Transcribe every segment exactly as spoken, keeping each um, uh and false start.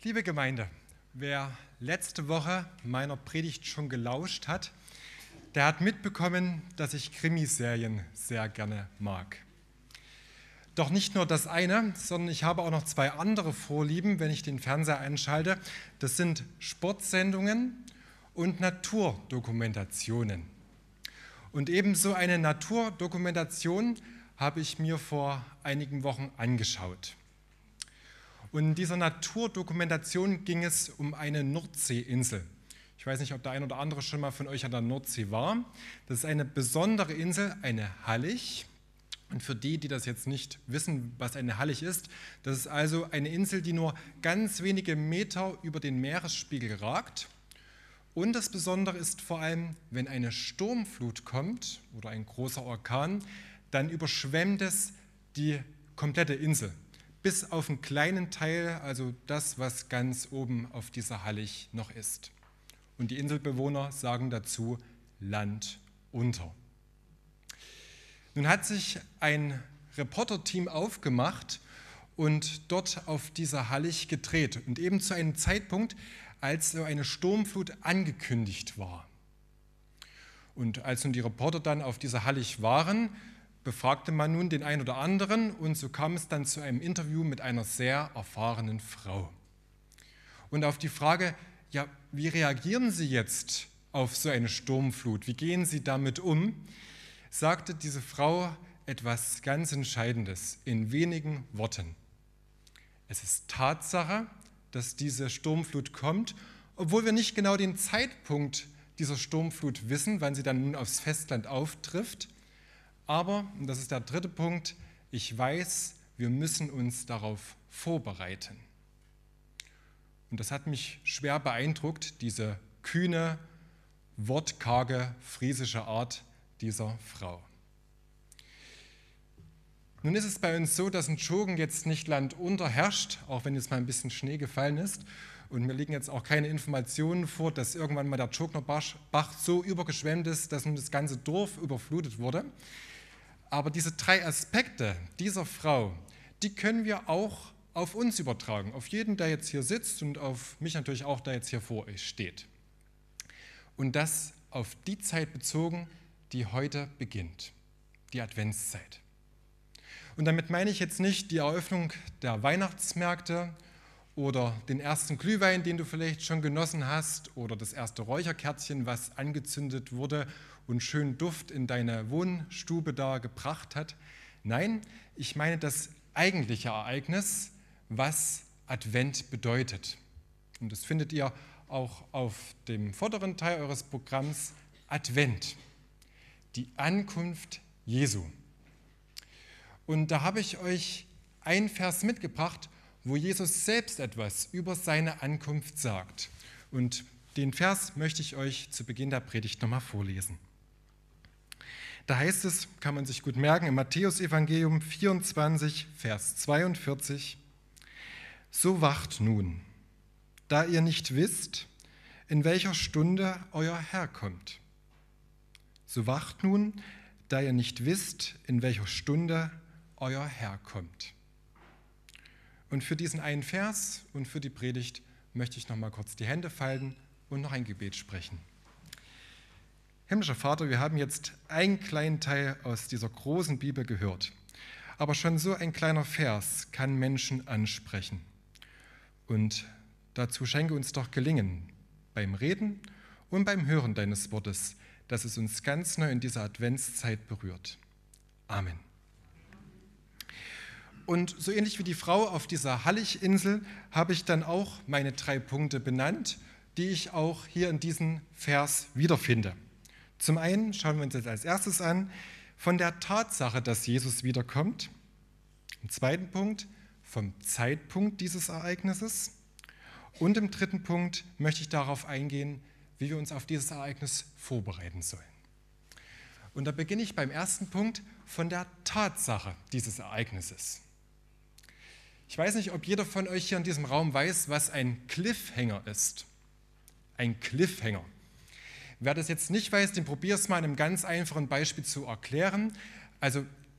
Liebe Gemeinde, wer letzte Woche meiner Predigt schon gelauscht hat, der hat mitbekommen, dass ich Krimiserien sehr gerne mag. Doch nicht nur das eine, sondern ich habe auch noch zwei andere Vorlieben, wenn ich den Fernseher einschalte. Das sind Sportsendungen und Naturdokumentationen. Und ebenso eine Naturdokumentation habe ich mir vor einigen Wochen angeschaut. Und in dieser Naturdokumentation ging es um eine Nordseeinsel. Ich weiß nicht, ob der ein oder andere schon mal von euch an der Nordsee war. Das ist eine besondere Insel, eine Hallig. Und für die, die das jetzt nicht wissen, was eine Hallig ist, das ist also eine Insel, die nur ganz wenige Meter über den Meeresspiegel ragt. Und das Besondere ist vor allem, wenn eine Sturmflut kommt oder ein großer Orkan, dann überschwemmt es die komplette Insel. Bis auf einen kleinen Teil, also das, was ganz oben auf dieser Hallig noch ist. Und die Inselbewohner sagen dazu Land unter. Nun hat sich ein Reporterteam aufgemacht und dort auf dieser Hallig gedreht. Und eben zu einem Zeitpunkt, als so eine Sturmflut angekündigt war. Und als nun die Reporter dann auf dieser Hallig waren, befragte man nun den einen oder anderen und so kam es dann zu einem Interview mit einer sehr erfahrenen Frau. Und auf die Frage, ja, wie reagieren Sie jetzt auf so eine Sturmflut? Wie gehen Sie damit um? Sagte diese Frau etwas ganz Entscheidendes in wenigen Worten. Es ist Tatsache, dass diese Sturmflut kommt, obwohl wir nicht genau den Zeitpunkt dieser Sturmflut wissen, wann sie dann nun aufs Festland auftrifft. Aber, und das ist der dritte Punkt, ich weiß, wir müssen uns darauf vorbereiten. Und das hat mich schwer beeindruckt, diese kühne, wortkarge, friesische Art dieser Frau. Nun ist es bei uns so, dass in Tschogen jetzt nicht landunter herrscht, auch wenn jetzt mal ein bisschen Schnee gefallen ist. Und mir liegen jetzt auch keine Informationen vor, dass irgendwann mal der Tschogner Bach so übergeschwemmt ist, dass nun das ganze Dorf überflutet wurde. Aber diese drei Aspekte dieser Frau, die können wir auch auf uns übertragen, auf jeden, der jetzt hier sitzt und auf mich natürlich auch, der jetzt hier vor euch steht. Und das auf die Zeit bezogen, die heute beginnt, die Adventszeit. Und damit meine ich jetzt nicht die Eröffnung der Weihnachtsmärkte oder den ersten Glühwein, den du vielleicht schon genossen hast, oder das erste Räucherkerzchen, was angezündet wurde und schön Duft in deine Wohnstube da gebracht hat. Nein, ich meine das eigentliche Ereignis, was Advent bedeutet. Und das findet ihr auch auf dem vorderen Teil eures Programms, Advent, die Ankunft Jesu. Und da habe ich euch einen Vers mitgebracht, wo Jesus selbst etwas über seine Ankunft sagt. Und den Vers möchte ich euch zu Beginn der Predigt nochmal vorlesen. Da heißt es, kann man sich gut merken, im Matthäus-Evangelium vierundzwanzig, Vers zweiundvierzig, so wacht nun, da ihr nicht wisst, in welcher Stunde euer Herr kommt. So wacht nun, da ihr nicht wisst, in welcher Stunde euer Herr kommt. Und für diesen einen Vers und für die Predigt möchte ich noch mal kurz die Hände falten und noch ein Gebet sprechen. Himmlischer Vater, wir haben jetzt einen kleinen Teil aus dieser großen Bibel gehört. Aber schon so ein kleiner Vers kann Menschen ansprechen. Und dazu schenke uns doch Gelingen beim Reden und beim Hören deines Wortes, dass es uns ganz neu in dieser Adventszeit berührt. Amen. Und so ähnlich wie die Frau auf dieser Hallig-Insel habe ich dann auch meine drei Punkte benannt, die ich auch hier in diesem Vers wiederfinde. Zum einen schauen wir uns jetzt als erstes an, von der Tatsache, dass Jesus wiederkommt. Im zweiten Punkt, vom Zeitpunkt dieses Ereignisses. Und im dritten Punkt möchte ich darauf eingehen, wie wir uns auf dieses Ereignis vorbereiten sollen. Und da beginne ich beim ersten Punkt von der Tatsache dieses Ereignisses. Ich weiß nicht, ob jeder von euch hier in diesem Raum weiß, was ein Cliffhanger ist. Ein Cliffhanger. Wer das jetzt nicht weiß, den probier es mal in einem ganz einfachen Beispiel zu erklären. Also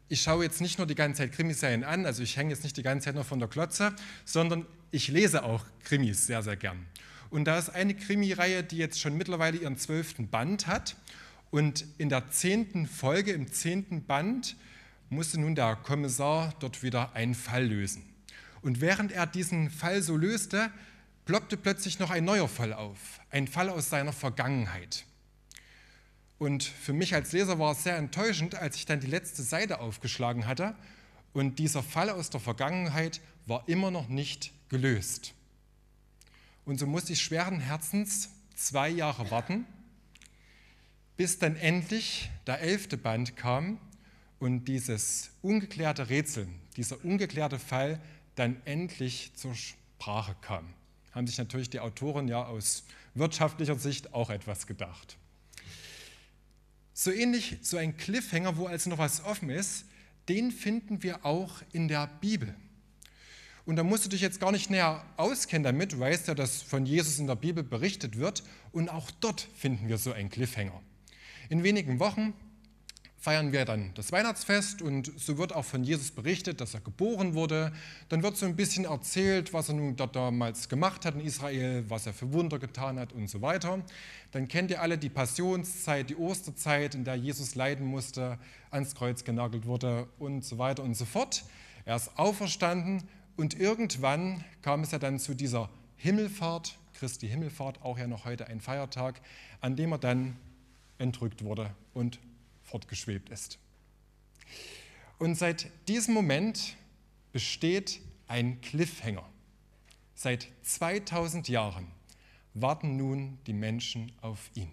ich schaue jetzt nicht nur die ganze Zeit Krimiserien an, also ich hänge jetzt nicht die ganze Zeit nur von der Glotze, sondern ich lese auch Krimis sehr, sehr gern. Und da ist eine Krimireihe, die jetzt schon mittlerweile ihren zwölften Band hat. Und in der zehnten Folge, im zehnten Band, musste nun der Kommissar dort wieder einen Fall lösen. Und während er diesen Fall so löste, ploppte plötzlich noch ein neuer Fall auf, ein Fall aus seiner Vergangenheit. Und für mich als Leser war es sehr enttäuschend, als ich dann die letzte Seite aufgeschlagen hatte und dieser Fall aus der Vergangenheit war immer noch nicht gelöst. Und so musste ich schweren Herzens zwei Jahre warten, bis dann endlich der elfte Band kam und dieses ungeklärte Rätsel, dieser ungeklärte Fall dann endlich zur Sprache kam. Haben sich natürlich die Autoren ja aus wirtschaftlicher Sicht auch etwas gedacht. So ähnlich, so ein Cliffhanger, wo also noch was offen ist, den finden wir auch in der Bibel. Und da musst du dich jetzt gar nicht näher auskennen damit, du weißt ja, dass von Jesus in der Bibel berichtet wird und auch dort finden wir so einen Cliffhanger. In wenigen Wochen feiern wir dann das Weihnachtsfest und so wird auch von Jesus berichtet, dass er geboren wurde. Dann wird so ein bisschen erzählt, was er nun dort damals gemacht hat in Israel, was er für Wunder getan hat und so weiter. Dann kennt ihr alle die Passionszeit, die Osterzeit, in der Jesus leiden musste, ans Kreuz genagelt wurde und so weiter und so fort. Er ist auferstanden und irgendwann kam es ja dann zu dieser Himmelfahrt, Christi Himmelfahrt, auch ja noch heute ein Feiertag, an dem er dann entrückt wurde und fortgeschwebt ist. Und seit diesem Moment besteht ein Cliffhanger. Seit zweitausend Jahren warten nun die Menschen auf ihn.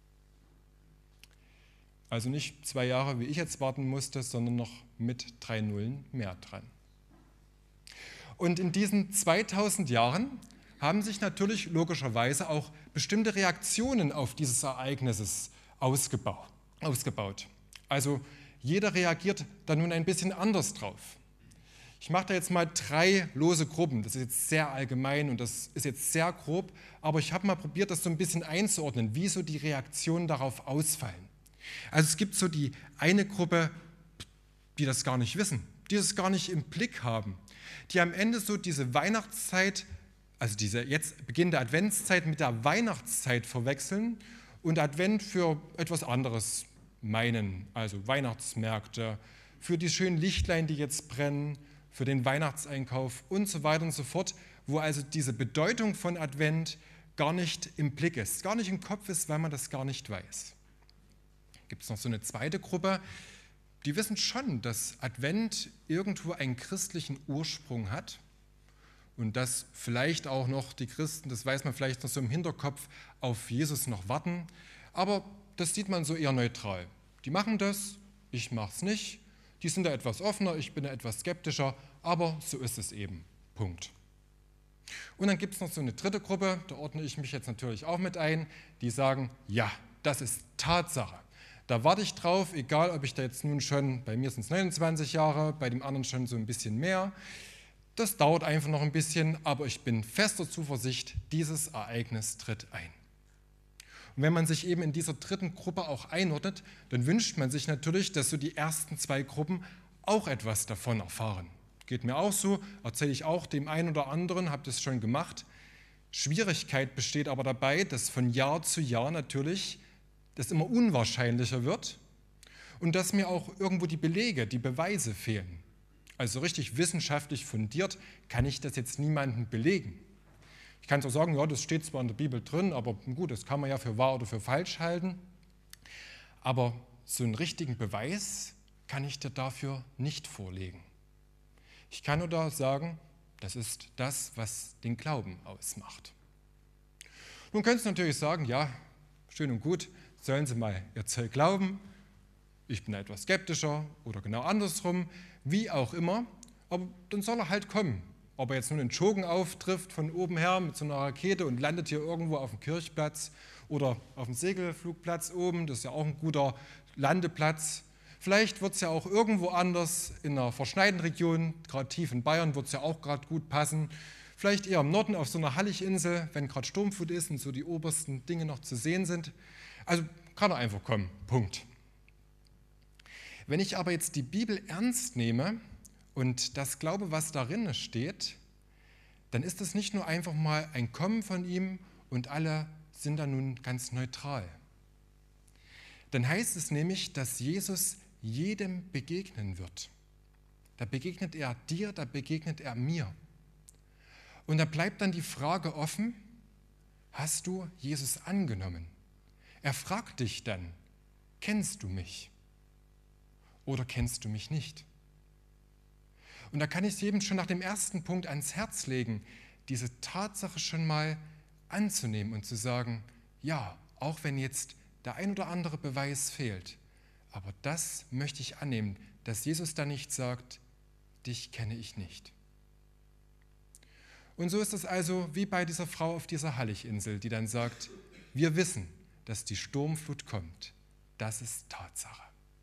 Also nicht zwei Jahre, wie ich jetzt warten musste, sondern noch mit drei Nullen mehr dran. Und in diesen zweitausend Jahren haben sich natürlich logischerweise auch bestimmte Reaktionen auf dieses Ereignis ausgebaut. ausgebaut. Also jeder reagiert da nun ein bisschen anders drauf. Ich mache da jetzt mal drei lose Gruppen. Das ist jetzt sehr allgemein und das ist jetzt sehr grob, aber ich habe mal probiert, das so ein bisschen einzuordnen, wie so die Reaktionen darauf ausfallen. Also es gibt so die eine Gruppe, die das gar nicht wissen, die das gar nicht im Blick haben, die am Ende so diese Weihnachtszeit, also diese jetzt beginnende Adventszeit mit der Weihnachtszeit verwechseln und Advent für etwas anderes meinen, also Weihnachtsmärkte, für die schönen Lichtlein, die jetzt brennen, für den Weihnachtseinkauf und so weiter und so fort, wo also diese Bedeutung von Advent gar nicht im Blick ist, gar nicht im Kopf ist, weil man das gar nicht weiß. Gibt es noch so eine zweite Gruppe, die wissen schon, dass Advent irgendwo einen christlichen Ursprung hat und dass vielleicht auch noch die Christen, das weiß man vielleicht noch so im Hinterkopf, auf Jesus noch warten, aber das sieht man so eher neutral. Die machen das, ich mache es nicht, die sind da etwas offener, ich bin da etwas skeptischer, aber so ist es eben. Punkt. Und dann gibt es noch so eine dritte Gruppe, da ordne ich mich jetzt natürlich auch mit ein, die sagen, ja, das ist Tatsache. Da warte ich drauf, egal ob ich da jetzt nun schon, bei mir sind es neunundzwanzig Jahre, bei dem anderen schon so ein bisschen mehr. Das dauert einfach noch ein bisschen, aber ich bin fester Zuversicht, dieses Ereignis tritt ein. Und wenn man sich eben in dieser dritten Gruppe auch einordnet, dann wünscht man sich natürlich, dass so die ersten zwei Gruppen auch etwas davon erfahren. Geht mir auch so, erzähle ich auch dem einen oder anderen, habe das schon gemacht. Schwierigkeit besteht aber dabei, dass von Jahr zu Jahr natürlich das immer unwahrscheinlicher wird und dass mir auch irgendwo die Belege, die Beweise fehlen. Also richtig wissenschaftlich fundiert kann ich das jetzt niemandem belegen. Ich kann zwar sagen, ja, das steht zwar in der Bibel drin, aber gut, das kann man ja für wahr oder für falsch halten. Aber so einen richtigen Beweis kann ich dir dafür nicht vorlegen. Ich kann nur da sagen, das ist das, was den Glauben ausmacht. Nun könntest du natürlich sagen, ja, schön und gut, sollen sie mal ihr Zeug glauben. Ich bin da etwas skeptischer oder genau andersrum, wie auch immer, aber dann soll er halt kommen. Ob er jetzt nun in Tschogen auftrifft von oben her mit so einer Rakete und landet hier irgendwo auf dem Kirchplatz oder auf dem Segelflugplatz oben, das ist ja auch ein guter Landeplatz. Vielleicht wird es ja auch irgendwo anders in einer verschneiten Region, gerade tief in Bayern wird es ja auch gerade gut passen. Vielleicht eher im Norden auf so einer Hallichinsel, wenn gerade Sturmflut ist und so die obersten Dinge noch zu sehen sind. Also kann er einfach kommen, Punkt. Wenn ich aber jetzt die Bibel ernst nehme und das glaube, was darin steht, dann ist das nicht nur einfach mal ein Kommen von ihm und alle sind dann nun ganz neutral. Dann heißt es nämlich, dass Jesus jedem begegnen wird. Da begegnet er dir, da begegnet er mir. Und da bleibt dann die Frage offen, hast du Jesus angenommen? Er fragt dich dann, kennst du mich oder kennst du mich nicht? Und da kann ich es jedem schon nach dem ersten Punkt ans Herz legen, diese Tatsache schon mal anzunehmen und zu sagen, ja, auch wenn jetzt der ein oder andere Beweis fehlt, aber das möchte ich annehmen, dass Jesus da nicht sagt, dich kenne ich nicht. Und so ist es also wie bei dieser Frau auf dieser Hallig-Insel, die dann sagt, wir wissen, dass die Sturmflut kommt. Das ist Tatsache.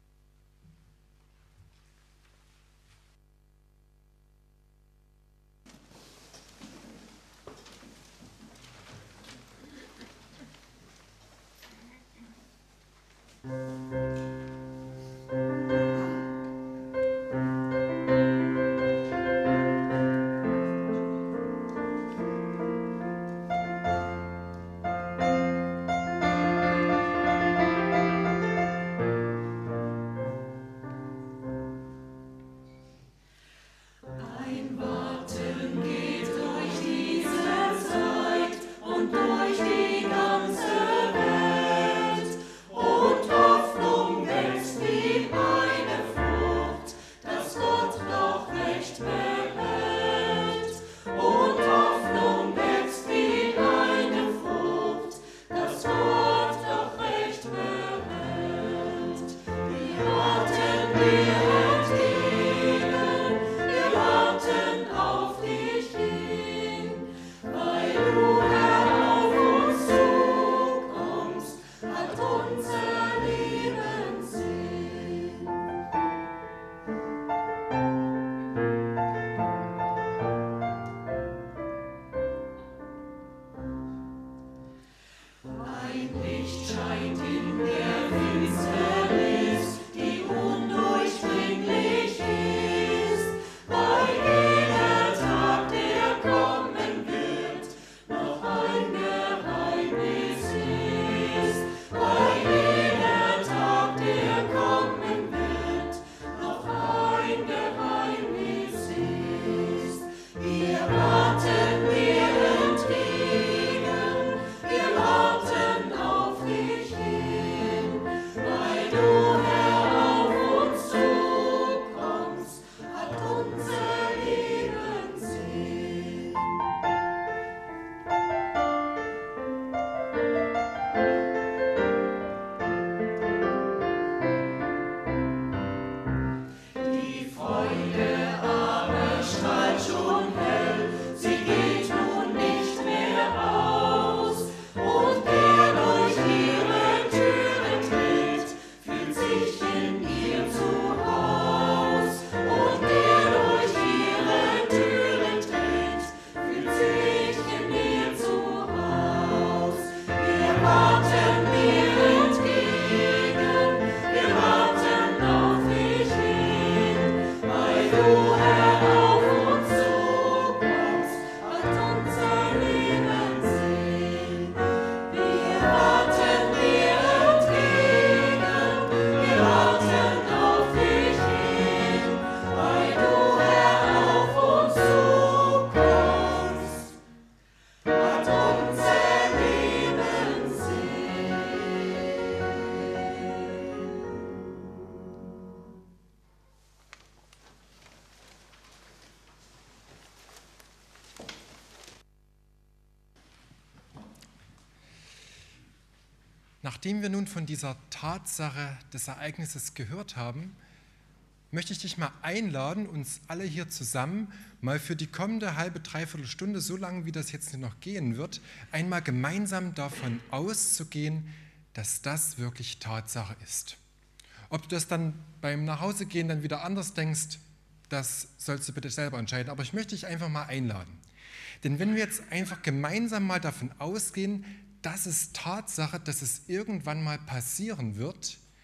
Nachdem wir nun von dieser Tatsache des Ereignisses gehört haben, möchte ich dich mal einladen, uns alle hier zusammen mal für die kommende halbe, dreiviertel Stunde, so lange wie das jetzt noch gehen wird, einmal gemeinsam davon auszugehen, dass das wirklich Tatsache ist. Ob du das dann beim Nachhausegehen dann wieder anders denkst, das sollst du bitte selber entscheiden, aber ich möchte dich einfach mal einladen. Denn wenn wir jetzt einfach gemeinsam mal davon ausgehen, dass es Tatsache, dass es irgendwann mal passieren wird,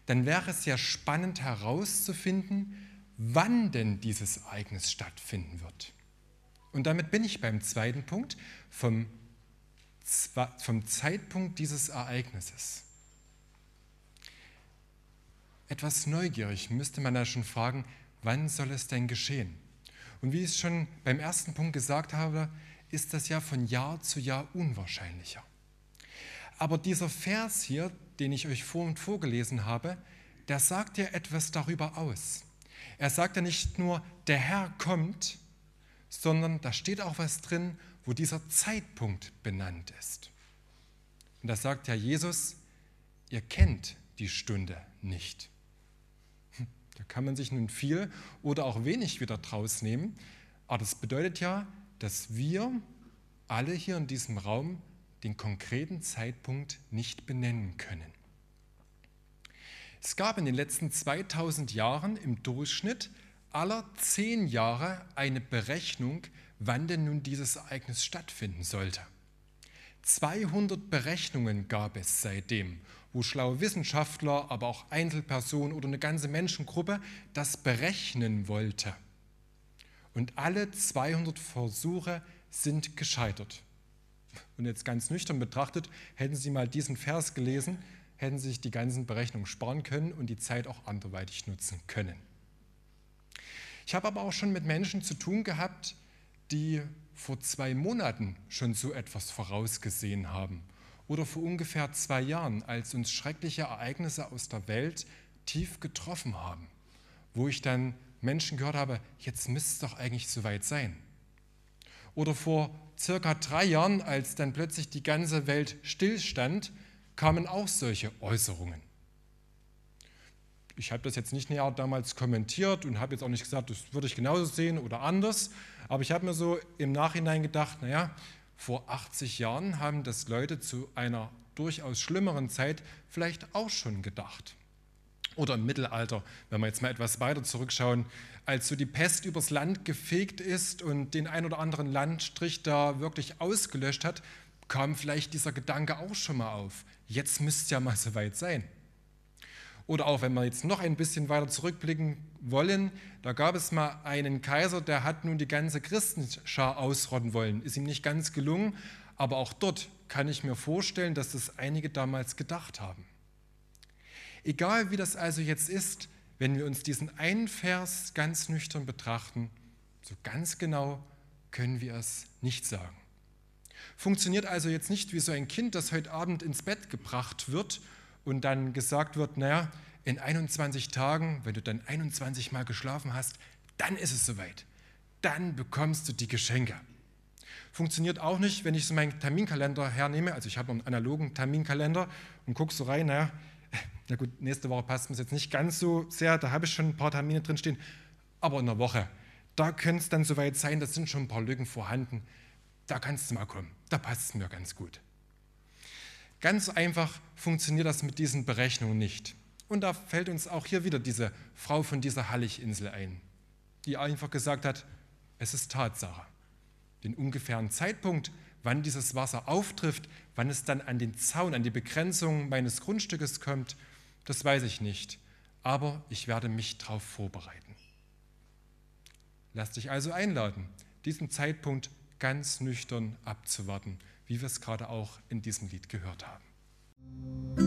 dann wäre es ja spannend herauszufinden, wann denn dieses Ereignis stattfinden wird. Und damit bin ich beim zweiten Punkt, vom, vom Zeitpunkt dieses Ereignisses. Etwas neugierig müsste man da schon fragen, wann soll es denn geschehen? Und wie ich es schon beim ersten Punkt gesagt habe, ist das ja von Jahr zu Jahr unwahrscheinlicher. Aber dieser Vers hier, den ich euch vor und vorgelesen habe, der sagt ja etwas darüber aus. Er sagt ja nicht nur, der Herr kommt, sondern da steht auch was drin, wo dieser Zeitpunkt benannt ist. Und da sagt ja Jesus, ihr kennt die Stunde nicht. Da kann man sich nun viel oder auch wenig wieder draus nehmen, aber das bedeutet ja, dass wir alle hier in diesem Raum den konkreten Zeitpunkt nicht benennen können. Es gab in den letzten zweitausend Jahren im Durchschnitt aller zehn Jahre eine Berechnung, wann denn nun dieses Ereignis stattfinden sollte. zweihundert Berechnungen gab es seitdem, wo schlaue Wissenschaftler, aber auch Einzelpersonen oder eine ganze Menschengruppe das berechnen wollte. Und alle zweihundert Versuche sind gescheitert. Und jetzt ganz nüchtern betrachtet, hätten Sie mal diesen Vers gelesen, hätten Sie sich die ganzen Berechnungen sparen können und die Zeit auch anderweitig nutzen können. Ich habe aber auch schon mit Menschen zu tun gehabt, die vor zwei Monaten schon so etwas vorausgesehen haben oder vor ungefähr zwei Jahren, als uns schreckliche Ereignisse aus der Welt tief getroffen haben, wo ich dann Menschen gehört habe, jetzt müsste es doch eigentlich soweit sein. Oder vor circa drei Jahren, als dann plötzlich die ganze Welt stillstand, kamen auch solche Äußerungen. Ich habe das jetzt nicht näher damals kommentiert und habe jetzt auch nicht gesagt, das würde ich genauso sehen oder anders, aber ich habe mir so im Nachhinein gedacht, naja, vor achtzig Jahren haben das Leute zu einer durchaus schlimmeren Zeit vielleicht auch schon gedacht. Oder im Mittelalter, wenn wir jetzt mal etwas weiter zurückschauen, als so die Pest übers Land gefegt ist und den ein oder anderen Landstrich da wirklich ausgelöscht hat, kam vielleicht dieser Gedanke auch schon mal auf. Jetzt müsste es ja mal soweit sein. Oder auch, wenn wir jetzt noch ein bisschen weiter zurückblicken wollen, da gab es mal einen Kaiser, der hat nun die ganze Christenschar ausrotten wollen. Ist ihm nicht ganz gelungen, aber auch dort kann ich mir vorstellen, dass das einige damals gedacht haben. Egal wie das also jetzt ist, wenn wir uns diesen einen Vers ganz nüchtern betrachten, so ganz genau können wir es nicht sagen. Funktioniert also jetzt nicht wie so ein Kind, das heute Abend ins Bett gebracht wird und dann gesagt wird, naja, in einundzwanzig Tagen, wenn du dann einundzwanzig Mal geschlafen hast, dann ist es soweit. Dann bekommst du die Geschenke. Funktioniert auch nicht, wenn ich so meinen Terminkalender hernehme, also ich habe einen analogen Terminkalender und gucke so rein, naja, na gut, nächste Woche passt mir jetzt nicht ganz so sehr, da habe ich schon ein paar Termine drinstehen, aber in einer Woche, da könnte es dann soweit sein, da sind schon ein paar Lücken vorhanden, da kannst du mal kommen, da passt es mir ganz gut. Ganz einfach funktioniert das mit diesen Berechnungen nicht. Und da fällt uns auch hier wieder diese Frau von dieser Hallig-Insel ein, die einfach gesagt hat, es ist Tatsache. Den ungefähren Zeitpunkt, wann dieses Wasser auftrifft, wann es dann an den Zaun, an die Begrenzung meines Grundstückes kommt, das weiß ich nicht. Aber ich werde mich darauf vorbereiten. Lass dich also einladen, diesen Zeitpunkt ganz nüchtern abzuwarten, wie wir es gerade auch in diesem Lied gehört haben.